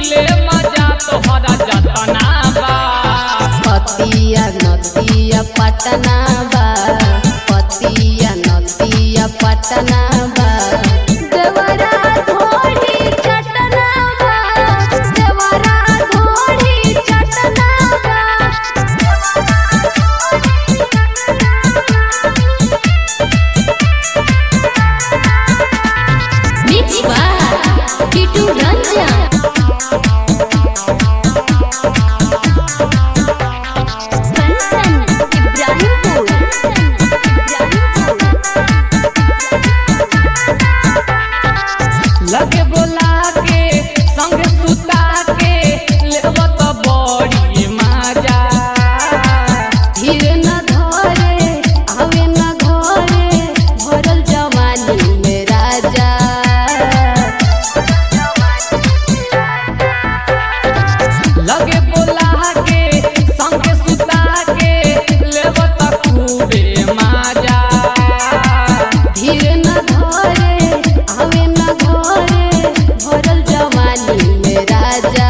ले मजा तोहरा जतना बा। पतिया नतिया पटना बा, पतिया नतिया पटना बा। देवरा धोड़ी चटना बा, देवरा धोड़ी चटना बा। Mix by Titu Ranjan. लगे बोला के संग सुता के लेब तो बड़ी मजा। धीरे न धरे आवे न घरे, भरल जवानी में राजा। लगे बोला के संग सुता के लेब तो खूबे मजा। धीरे न धरे आवे न घरे, भरल जवानी में राजा।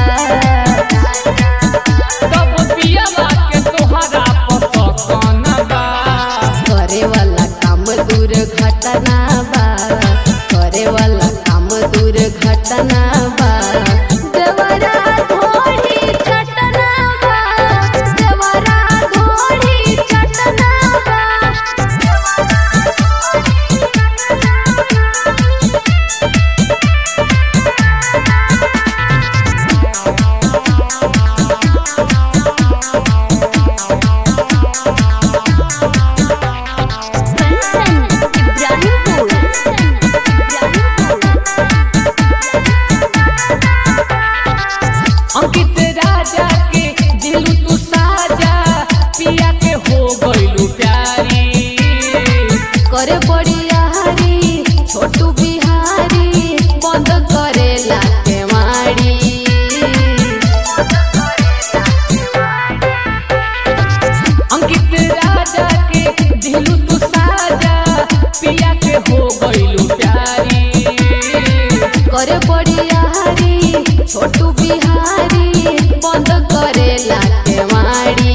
तब पियवा के तोहरा पसकन बा। करे वाला काम दुर्घटना बा, करे वाला काम दुर्घटना बा। देवरा धोड़ी चटना बा, देवरा धोड़ी चटना बा। अंकित राजा के दिलू तू साजा, पिया के हो गइलू प्यारी। करे बड़ियारी छोटू बिहारी, बंद करेला केवाड़ी। अंकित राजा के दिलू तू साजा, पिया के हो गइलू प्यारी। करे बड़ियारी छोटू बिहारी, बंद करेला केवाड़ी।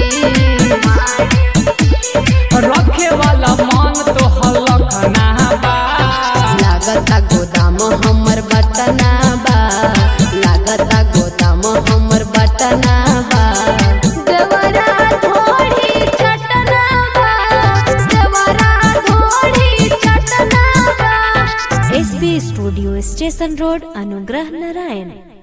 रखे वाला मन तो हलखना बा। लागता गोदाम हमर बटना बा, लागता गोदाम हमर बटना बा। देवरा धोड़ी चटना बा, देवरा धोड़ी चटना बा। SB studio station road Anugrah Narayan.